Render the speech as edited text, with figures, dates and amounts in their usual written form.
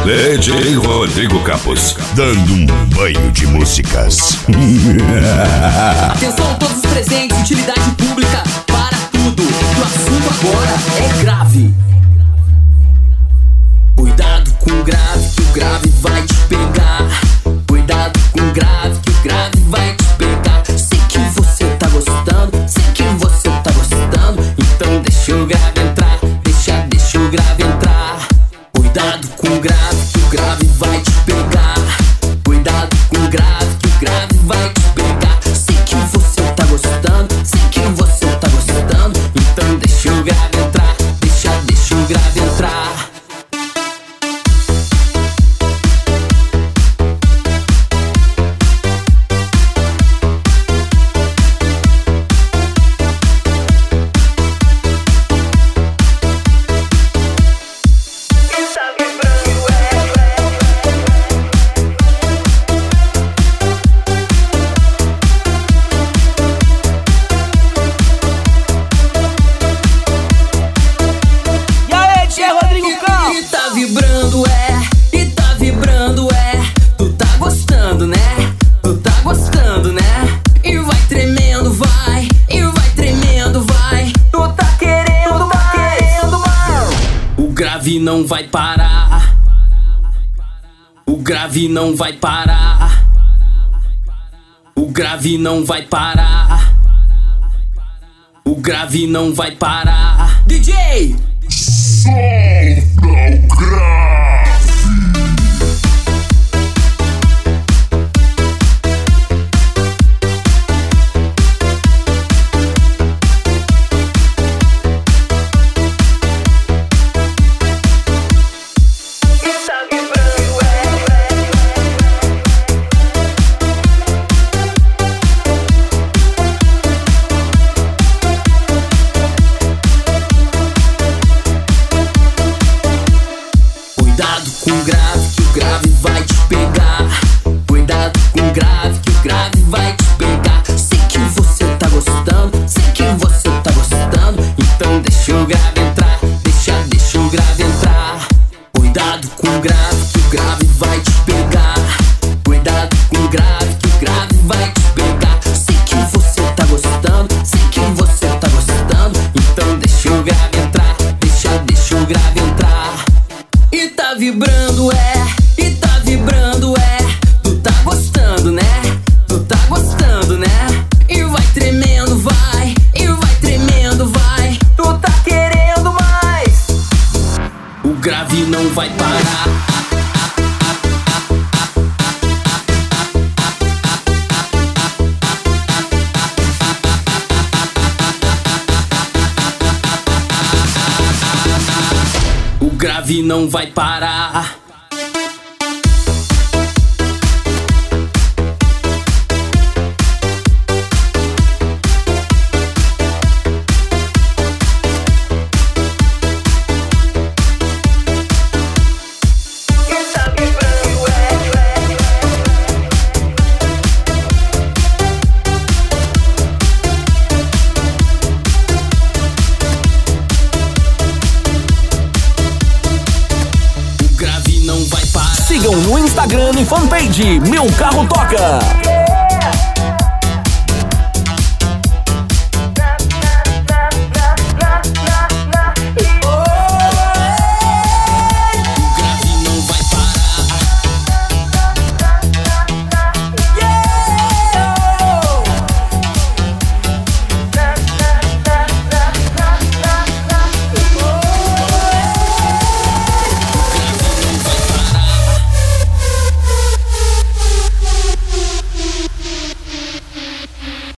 DJ Rodrigo Campos, dando um banho de músicas. Atenção todos os presentes, utilidade pública, para tudo. O assunto agora é grave. Cuidado com o grave, que o grave vai te pegar. Cuidado com o grave, que o grave vai te pegar. Sei que você tá gostando, sei que você tá gostando. Então deixa o grave entrar, deixa o grave entrar. Cuidado com o grave, que o grave vai te pegar. Cuidado com o grave, que o grave vai te pegar. Sei que você tá gostando, sei que você tá gostando. Então deixa o grave entrar, deixa o grave entrar. Não vai parar. O grave não vai parar. O grave não vai parar. O grave não vai parar. DJ! Solta o grave! Não vai parar. Sigam no Instagram e fanpage Meu Carro Toca.